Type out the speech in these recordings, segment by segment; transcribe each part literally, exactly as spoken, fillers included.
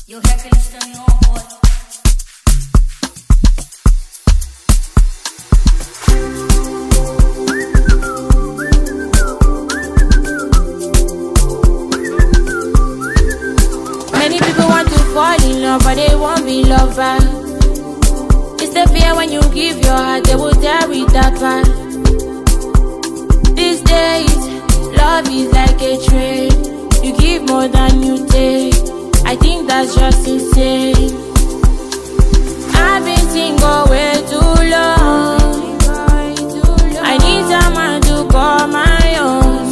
Eu reckless também on board. Many people want to fall in love, but they won't be lovers. It's the fear when you give your heart, they will tear with that part. These days, love is like a trade. You give more than you take. I think that's just insane. I've been single way too long. I need someone to call my own.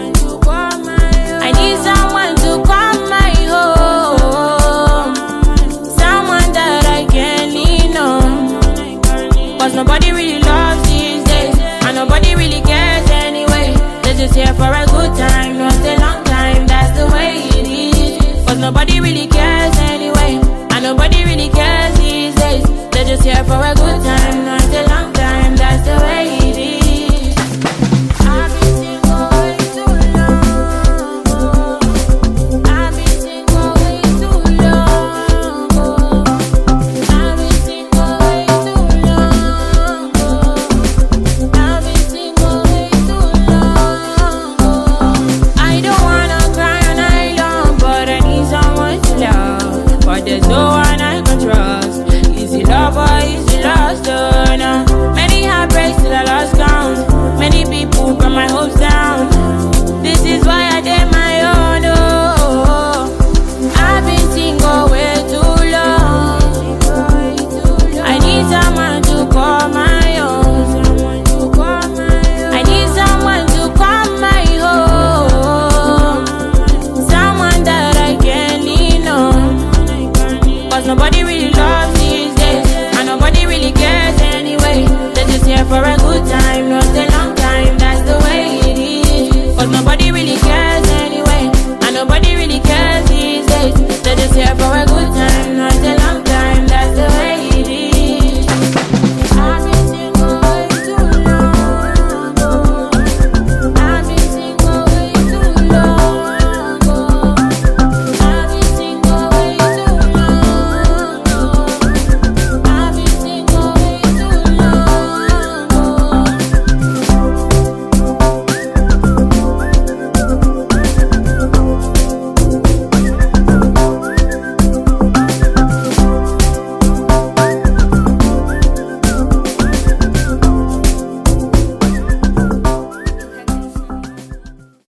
I need someone to call my home. Someone that I can lean on. Cause nobody really loves these days, and nobody really cares anyway. They're just here for a good time, not a long time, that's the way it is. Cause nobody really cares anyway, and nobody really cares these days. They're just here for a good time, not